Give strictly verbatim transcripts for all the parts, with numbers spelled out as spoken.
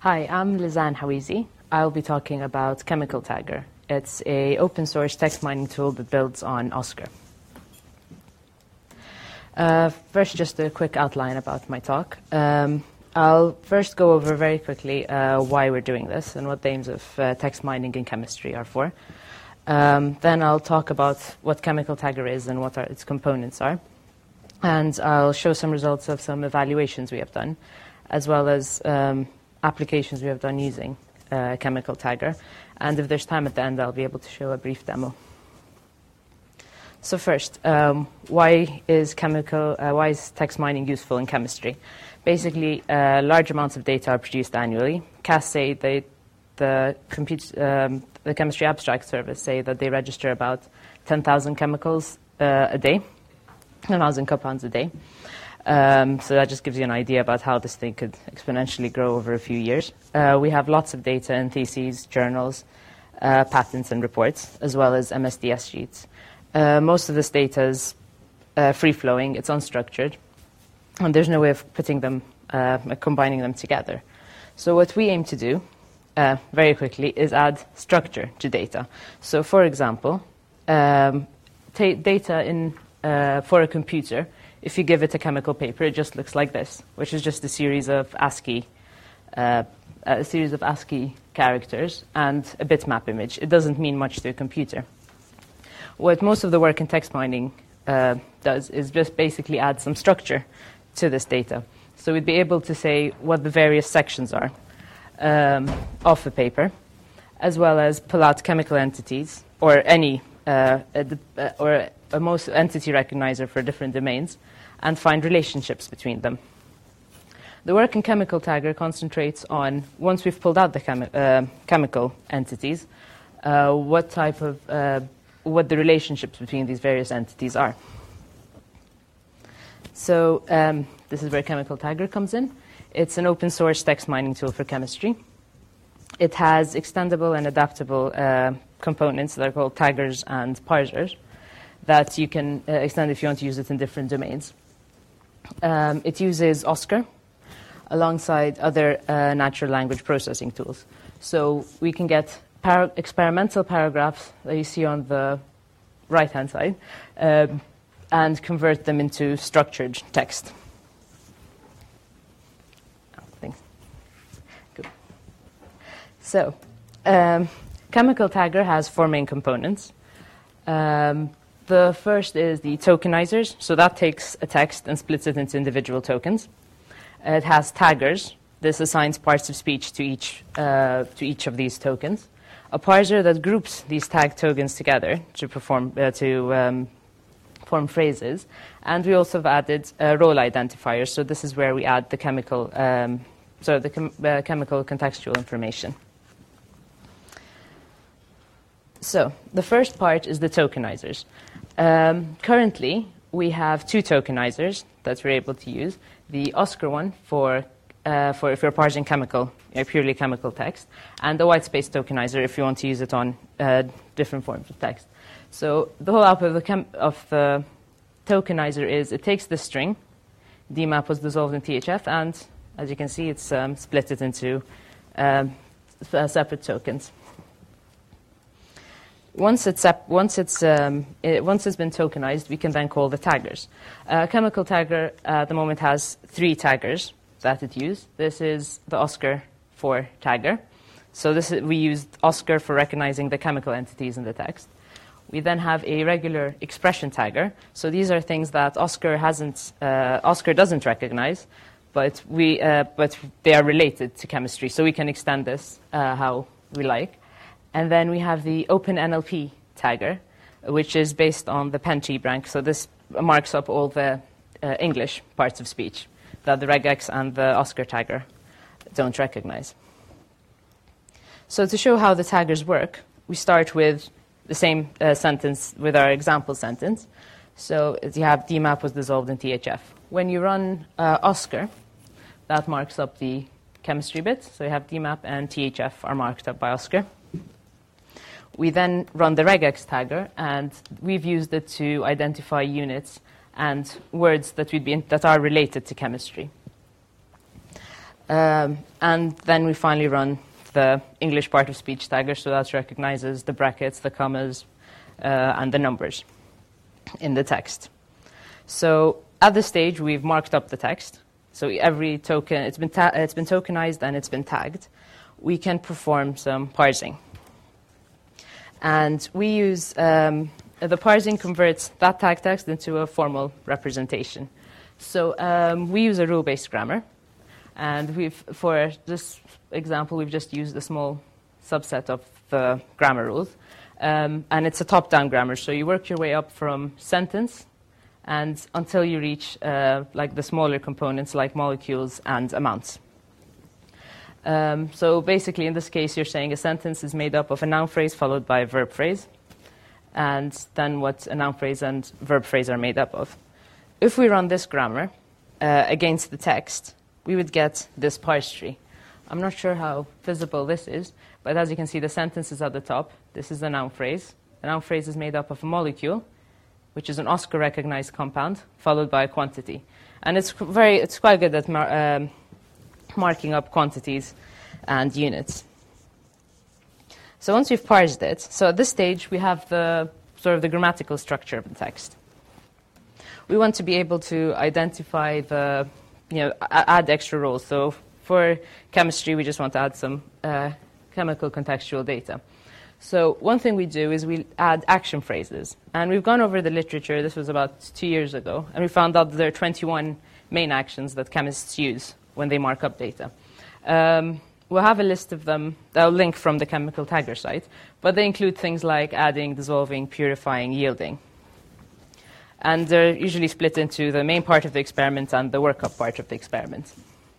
Hi, I'm Lizanne Hawizi. I'll be talking about Chemical Tagger. It's an open source text mining tool that builds on Oscar. Uh, first, just a quick outline about my talk. Um, I'll first go over very quickly uh, why we're doing this and what the aims of uh, text mining in chemistry are for. Um, then I'll talk about what Chemical Tagger is and what our, its components are. And I'll show some results of some evaluations we have done, as well as um, applications we have done using uh, Chemical Tagger. And if there's time at the end, I'll be able to show a brief demo. So first, um, why is chemical, uh, why is text mining useful in chemistry? Basically, uh, large amounts of data are produced annually. C A S say they, the, compute, um, the Chemistry Abstract Service say that they register about ten thousand chemicals uh, a day, ten thousand compounds a day. Um, so that just gives you an idea about how this thing could exponentially grow over a few years. Uh, we have lots of data in theses, journals, uh, patents, and reports, as well as M S D S sheets. Uh, most of this data is uh, free-flowing, it's unstructured, and there's no way of putting them, uh, combining them together. So what we aim to do, uh, very quickly, is add structure to data. So for example, um, data in, uh, for a computer, if you give it a chemical paper, it just looks like this, which is just a series of ASCII, uh, a series of ASCII characters and a bitmap image. It doesn't mean much to a computer. What most of the work in text mining uh, does is just basically add some structure to this data. So we'd be able to say what the various sections are um, of the paper, as well as pull out chemical entities or any uh, a, uh, or a most entity recognizer for different domains, and find relationships between them. The work in Chemical Tagger concentrates on, once we've pulled out the chemi uh, chemical entities, uh, what type of uh, what the relationships between these various entities are. So um, this is where Chemical Tagger comes in. It's an open source text mining tool for chemistry. It has extendable and adaptable uh, components that are called taggers and parsers that you can uh, extend if you want to use it in different domains. Um, it uses Oscar alongside other uh, natural language processing tools. So we can get Par experimental paragraphs that you see on the right-hand side um, and convert them into structured text. Oh, thanks. Good. So, um, Chemical Tagger has four main components. Um, the first is the tokenizers. So that takes a text and splits it into individual tokens. Uh, it has taggers. This assigns parts of speech to each, uh, to each of these tokens. A parser that groups these tag tokens together to perform uh, to um, form phrases, and we also have added uh, role identifiers. So this is where we add the chemical, um, so the chem uh, chemical contextual information. So the first part is the tokenizers. Um, currently, we have two tokenizers that we're able to use: the Oscar one for Uh, for if you're parsing chemical, uh, purely chemical text, and the white space tokenizer if you want to use it on uh, different forms of text. So the whole output of the, chem of the tokenizer is it takes the string, D map was dissolved in T H F, and as you can see, it's um, split it into um, uh, separate tokens. Once it's, once, it's, um, it, once it's been tokenized, we can then call the taggers. Uh, Chemical Tagger uh, at the moment has three taggers that it used. This is the Oscar for tagger. So this is, we used Oscar for recognizing the chemical entities in the text. We then have a regular expression tagger. So these are things that Oscar hasn't, uh, Oscar doesn't recognize, but we, uh, but they are related to chemistry. So we can extend this uh, how we like. And then we have the Open N L P tagger, which is based on the PennTree rank. So this marks up all the uh, English parts of speech that the regex and the Oscar tagger don't recognize. So to show how the taggers work, we start with the same uh, sentence with our example sentence. So you have D map was dissolved in T H F. When you run uh, Oscar, that marks up the chemistry bit. So you have D map and T H F are marked up by Oscar. We then run the regex tagger, and we've used it to identify units and words that, we'd be in, that are related to chemistry. Um, and then we finally run the English part of speech tagger, so that recognizes the brackets, the commas, uh, and the numbers in the text. So at this stage, we've marked up the text. So every token, it's been, ta it's been tokenized and it's been tagged. We can perform some parsing. And we use, um, the parsing converts that tag text into a formal representation. So um, we use a rule-based grammar. And we've, for this example, we've just used a small subset of the grammar rules. Um, and it's a top-down grammar. So you work your way up from sentence and until you reach uh, like the smaller components like molecules and amounts. Um, so basically, in this case, you're saying a sentence is made up of a noun phrase followed by a verb phrase, and then what a noun phrase and verb phrase are made up of. If we run this grammar uh, against the text, we would get this parse tree. I'm not sure how visible this is, but as you can see, the sentence is at the top. This is a noun phrase. A noun phrase is made up of a molecule, which is an Oscar-recognized compound, followed by a quantity. And it's very, it's quite good at mar um, marking up quantities and units. So once we've parsed it, so at this stage, we have the sort of the grammatical structure of the text. We want to be able to identify the, you know, add extra roles. So for chemistry, we just want to add some uh, chemical contextual data. So one thing we do is we add action phrases. And we've gone over the literature. This was about two years ago. And we found out that there are twenty-one main actions that chemists use when they mark up data. Um, we'll have a list of them. I'll link from the Chemical Tagger site. But they include things like adding, dissolving, purifying, yielding. And they're usually split into the main part of the experiment and the workup part of the experiment.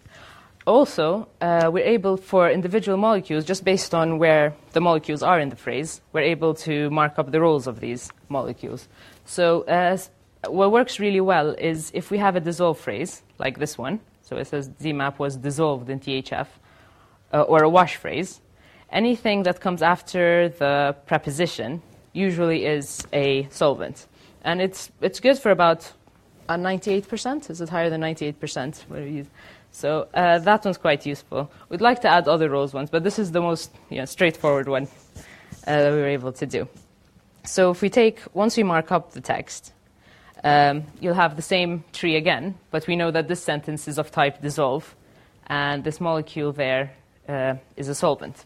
Also, uh, we're able, for individual molecules, just based on where the molecules are in the phrase, we're able to mark up the roles of these molecules. So uh, what works really well is if we have a dissolve phrase, like this one, so it says Z MAP was dissolved in T H F, uh, or a wash phrase, anything that comes after the preposition usually is a solvent. And it's, it's good for about uh, ninety-eight percent. Is it higher than ninety-eight percent? So uh, that one's quite useful. We'd like to add other roles ones, but this is the most you know, straightforward one uh, that we were able to do. So if we take, once we mark up the text, um, you'll have the same tree again, but we know that this sentence is of type dissolve, and this molecule there uh, is a solvent.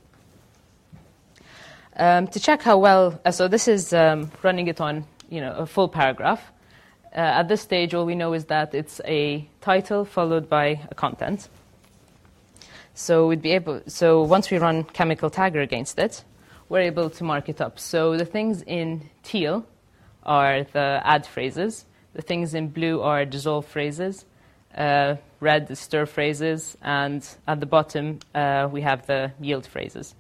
Um, to check how well, uh, so this is um, running it on you know, a full paragraph. Uh, at this stage, all we know is that it's a title followed by a content. So we'd be able. So once we run Chemical Tagger against it, we're able to mark it up. So the things in teal are the add phrases. The things in blue are dissolve phrases. Uh, red is stir phrases, and at the bottom uh, we have the yield phrases.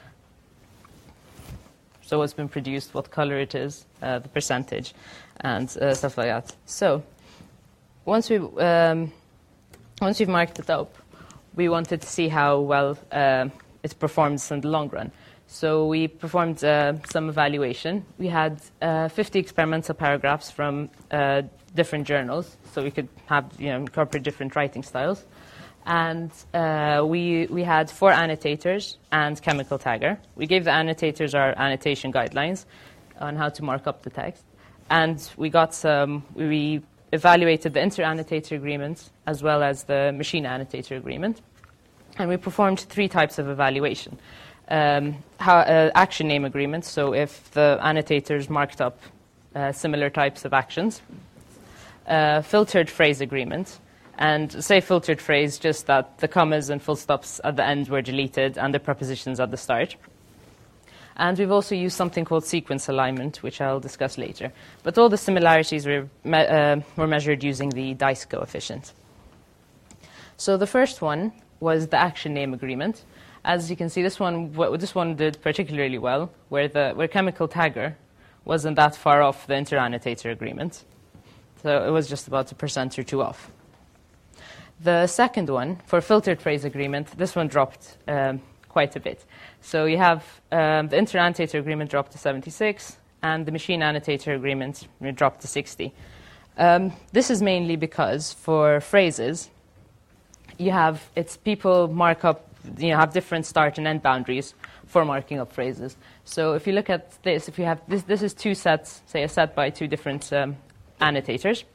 So what's been produced, what color it is, uh, the percentage, and uh, stuff like that. So once we um, once we've marked it up, we wanted to see how well uh, it performs in the long run. So we performed uh, some evaluation. We had uh, fifty experimental paragraphs from uh, different journals, so we could have you know incorporate different writing styles. And uh, we, we had four annotators and Chemical Tagger. We gave the annotators our annotation guidelines on how to mark up the text. And we got some, we evaluated the inter-annotator agreement as well as the machine annotator agreement. And we performed three types of evaluation. Um, how, uh, action name agreements, so if the annotators marked up uh, similar types of actions. Uh, filtered phrase agreement. And say filtered phrase, just that the commas and full stops at the end were deleted and the prepositions at the start. And we've also used something called sequence alignment, which I'll discuss later. But all the similarities were, me uh, were measured using the DICE coefficient. So the first one was the action name agreement. As you can see, this one, this one did particularly well, where, the, where Chemical Tagger wasn't that far off the inter-annotator agreement. So it was just about a percent or two off. The second one, for filtered phrase agreement, this one dropped um, quite a bit. So you have um, the inter-annotator agreement dropped to seventy-six, and the machine annotator agreement dropped to sixty. Um, this is mainly because for phrases, you have, it's people mark up, you know, have different start and end boundaries for marking up phrases. So if you look at this, if you have, this, this is two sets, say a set by two different um, annotators.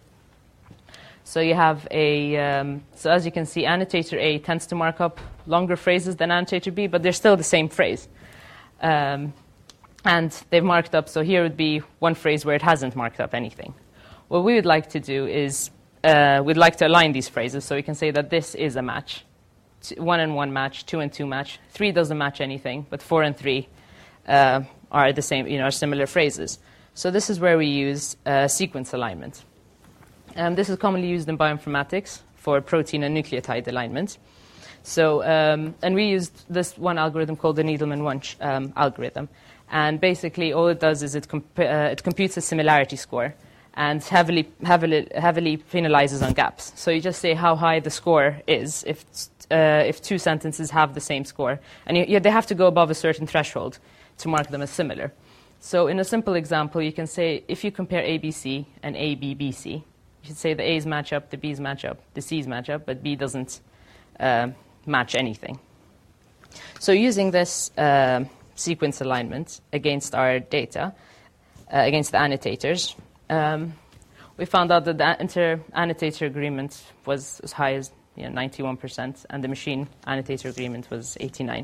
So you have a, um, so as you can see, annotator A tends to mark up longer phrases than annotator B, but they're still the same phrase. Um, and they've marked up, so here would be one phrase where it hasn't marked up anything. What we would like to do is, uh, we'd like to align these phrases, so we can say that this is a match. One and one match, two and two match, three doesn't match anything, but four and three uh, are the same, you know, are similar phrases. So this is where we use uh, sequence alignment. Um, this is commonly used in bioinformatics for protein and nucleotide alignment. So, um, and we used this one algorithm called the Needleman-Wunsch um, algorithm. And basically, all it does is it, comp uh, it computes a similarity score and heavily, heavily, heavily penalizes on gaps. So you just say how high the score is if, uh, if two sentences have the same score. And you, you, they have to go above a certain threshold to mark them as similar. So in a simple example, you can say if you compare A B C and A B B C, you should say the A's match up, the B's match up, the C's match up, but B doesn't uh, match anything. So using this uh, sequence alignment against our data, uh, against the annotators, um, we found out that the inter-annotator agreement was as high as you know, ninety-one percent, and the machine annotator agreement was eighty-nine.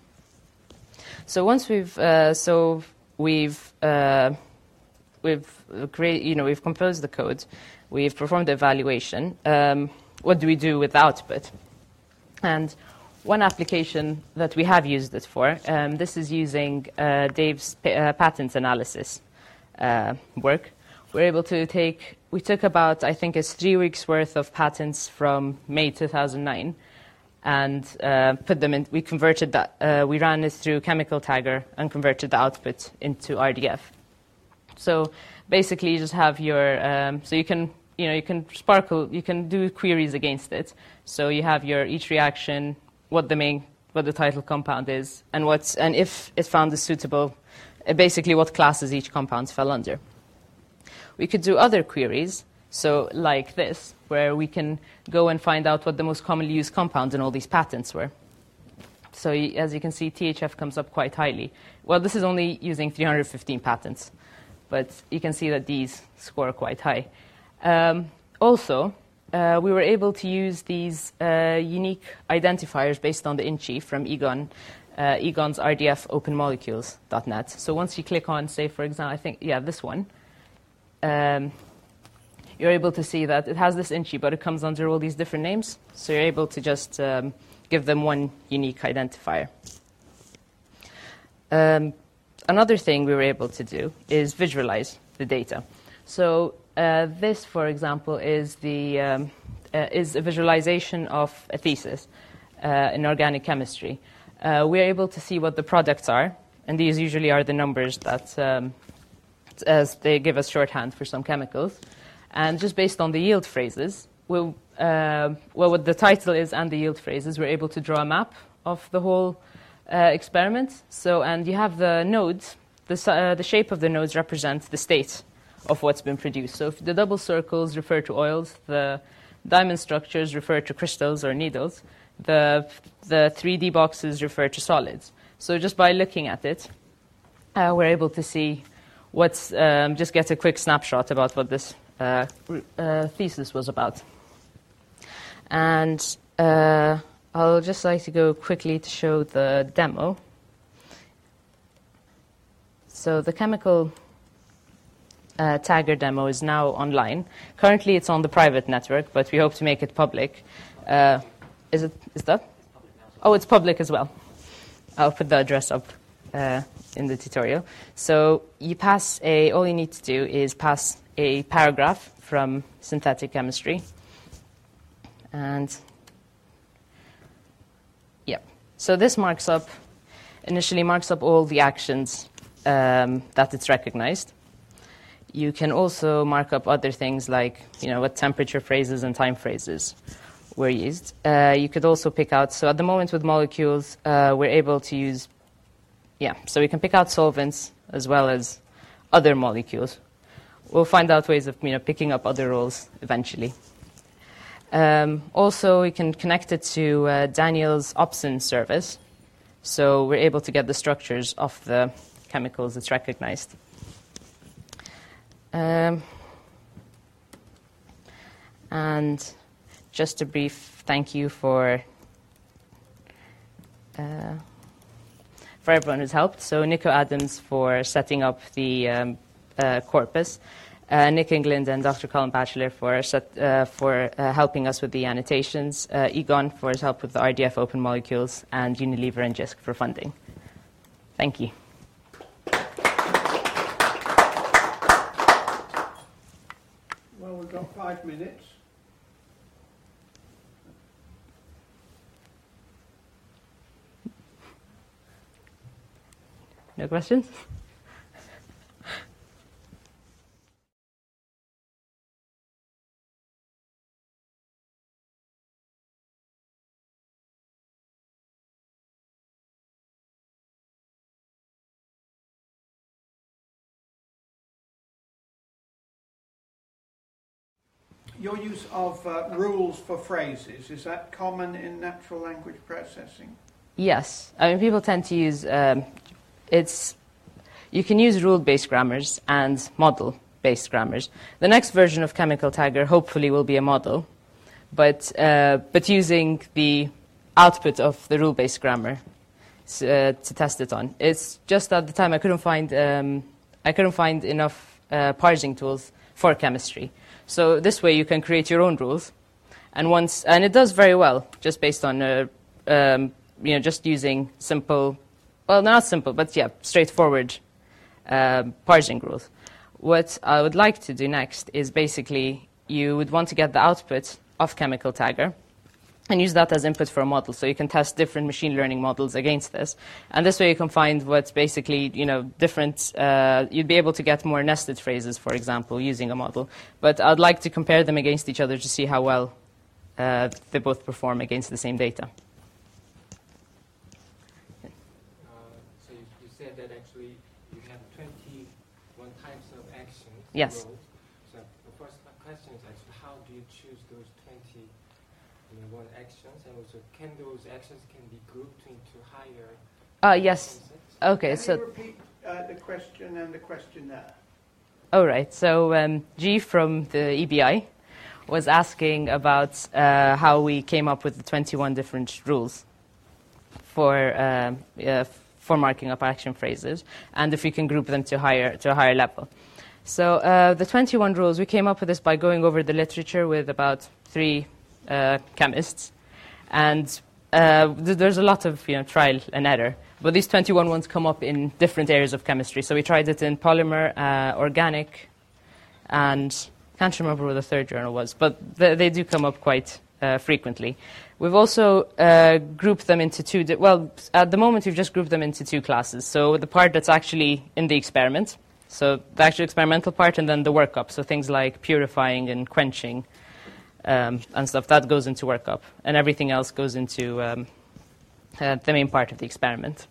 So once we've, uh, so we've, uh, we've created, you know, we've composed the code, we've performed the evaluation. Um, what do we do with the output? And one application that we have used it for, um, this is using uh, Dave's pa uh, patent analysis uh, work. We're able to take, we took about, I think it's three weeks worth of patents from May two thousand nine and uh, put them in, we converted that, uh, we ran it through Chemical Tagger and converted the output into R D F. So basically you just have your, um, so you can, you know, you can sparkle, you can do queries against it. So you have your each reaction, what the main, what the title compound is, and what's, and if it's found is suitable, uh, basically what classes each compound fell under. We could do other queries, so like this, where we can go and find out what the most commonly used compounds in all these patents were. So as you can see, T H F comes up quite highly. Well, this is only using three hundred fifteen patents, but you can see that these score quite high. Um, also, uh, we were able to use these uh, unique identifiers based on the INCHI from Egon, uh, Egon's R D F open molecules dot net. So once you click on, say, for example, I think, yeah, this one, um, you're able to see that it has this INCHI, but it comes under all these different names. So you're able to just um, give them one unique identifier. Um, another thing we were able to do is visualize the data. So uh, this, for example, is, the, um, uh, is a visualization of a thesis uh, in organic chemistry. Uh, we're able to see what the products are, and these usually are the numbers that um, as they give us shorthand for some chemicals. And just based on the yield phrases, we'll, uh, well, what the title is and the yield phrases, we're able to draw a map of the whole uh, experiment. So, and you have the nodes, the, uh, the shape of the nodes represents the state of what's been produced. So if the double circles refer to oils, the diamond structures refer to crystals or needles, the, the three D boxes refer to solids. So just by looking at it, uh, we're able to see what's, um, just get a quick snapshot about what this Uh, uh, thesis was about. And uh, I'll just like to go quickly to show the demo. So the chemical uh, tagger demo is now online. Currently it's on the private network, but we hope to make it public. Uh, is it, is that? Oh, it's public as well. I'll put the address up uh, in the tutorial. So you pass a, all you need to do is pass a paragraph from synthetic chemistry. And, yeah. So this marks up, initially marks up all the actions um, that it's recognized. You can also mark up other things like, you know, what temperature phrases and time phrases were used. Uh, you could also pick out, so at the moment with molecules, uh, we're able to use, yeah, so we can pick out solvents as well as other molecules. We'll find out ways of, you know, picking up other roles eventually. Um, also, we can connect it to uh, Daniel's Opsin service, so we're able to get the structures of the chemicals it's recognized. Um, and just a brief thank you for uh, for everyone who's helped. So Nico Adams for setting up the um, uh, corpus, uh, Nick England and Doctor Colin Batchelor for set, uh, for uh, helping us with the annotations, uh, Egon for his help with the R D F open molecules, and Unilever and JISC for funding. Thank you. Well, we've got five minutes. No questions? Your use of uh, rules for phrases, is that common in natural language processing? Yes. I mean, people tend to use, um, it's, you can use rule-based grammars and model-based grammars. The next version of Chemical Tagger hopefully will be a model, but, uh, but using the output of the rule-based grammar uh, to test it on. It's just at the time I couldn't find, um, I couldn't find enough uh, parsing tools for chemistry. So this way you can create your own rules, and once and it does very well just based on uh, um, you know just using simple, well not simple but yeah straightforward um, parsing rules. What I would like to do next is basically you would want to get the output of Chemical Tagger and use that as input for a model, so you can test different machine learning models against this. And this way you can find what's basically, you know, different, uh, you'd be able to get more nested phrases, for example, using a model. But I'd like to compare them against each other to see how well uh, they both perform against the same data. Uh, so you, you said that actually you have twenty-one types of actions. Yes. Roles. So the first question is actually how do you choose those twenty one actions, and also can those actions can be grouped into higher Uh, yes. concepts? Okay, Can so... you repeat uh, the question and the questionnaire? Oh, right. So um, G from the E B I was asking about uh, how we came up with the twenty-one different rules for uh, uh, for marking up action phrases, and if we can group them to higher to a higher level. So uh, the twenty-one rules, we came up with this by going over the literature with about three uh, chemists, and uh, th there's a lot of you know trial and error. But these twenty-one ones come up in different areas of chemistry. So we tried it in polymer, uh, organic, and I can't remember what the third journal was, but th they do come up quite uh, frequently. We've also uh, grouped them into two, di well, at the moment we've just grouped them into two classes. So the part that's actually in the experiment, so the actual experimental part, and then the workup, so things like purifying and quenching um, and stuff, that goes into workup. And everything else goes into um, uh, the main part of the experiment.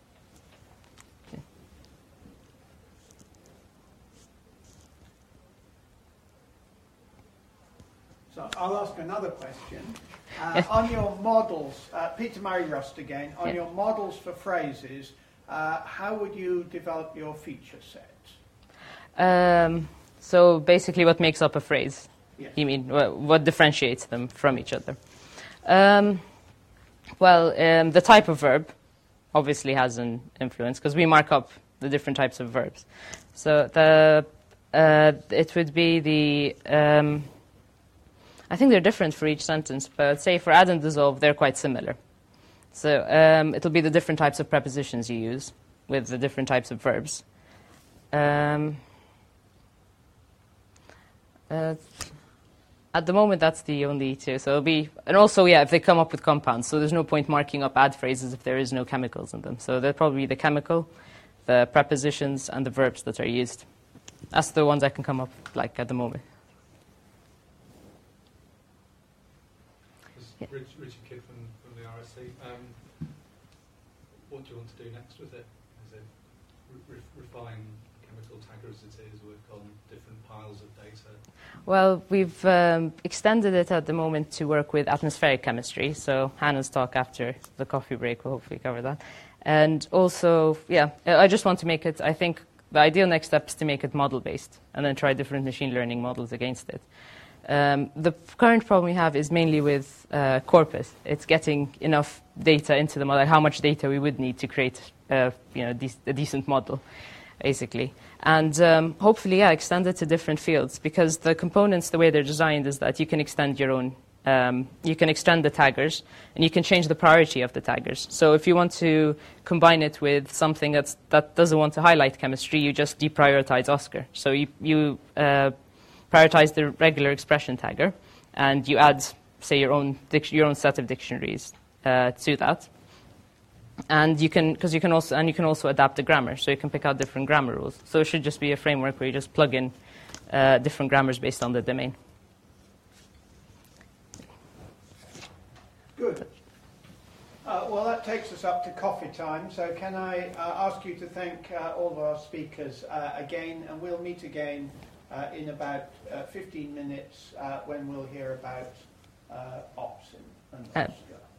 So I'll ask another question. Uh, Yes. On your models, uh, Peter Murray Rust again, on Yeah. your models for phrases, uh, how would you develop your feature sets? Um, so basically what makes up a phrase? Yes. You mean wh what differentiates them from each other? Um, well, um, the type of verb obviously has an influence because we mark up the different types of verbs. So the uh, it would be the um, I think they're different for each sentence, but say for add and dissolve, they're quite similar. So um, it'll be the different types of prepositions you use with the different types of verbs. Um, uh, at the moment, that's the only two. So it'll be, and also, yeah, if they come up with compounds, so there's no point marking up add phrases if there is no chemicals in them. So they'll probably be the chemical, the prepositions, and the verbs that are used. That's the ones I can come up like at the moment. This is Rich, Richard Kidd from, from the R S C. Um, what do you want to do next with it? Is it re re refine chemical tagger as it is work on different piles of data? Well, we've um, extended it at the moment to work with atmospheric chemistry. So Hannah's talk after the coffee break will hopefully cover that. And also, yeah, I just want to make it, I think the ideal next step is to make it model-based and then try different machine learning models against it. Um, the current problem we have is mainly with uh, corpus. It's getting enough data into the model, like how much data we would need to create uh, you know, de- a decent model, basically. And um, hopefully, yeah, extend it to different fields, because the components, the way they're designed is that you can extend your own, um, you can extend the taggers, and you can change the priority of the taggers. So if you want to combine it with something that's, that doesn't want to highlight chemistry, you just deprioritize Oscar. So you, you uh, prioritize the regular expression tagger, and you add, say, your own dic- your own set of dictionaries uh, to that. And you can, because you can also, and you can also adapt the grammar, so you can pick out different grammar rules. So it should just be a framework where you just plug in uh, different grammars based on the domain. Good. Uh, well, that takes us up to coffee time. So can I uh, ask you to thank uh, all of our speakers uh, again, and we'll meet again uh, in about uh, fifteen minutes uh, when we'll hear about uh, ops and, and Uh, Oscar.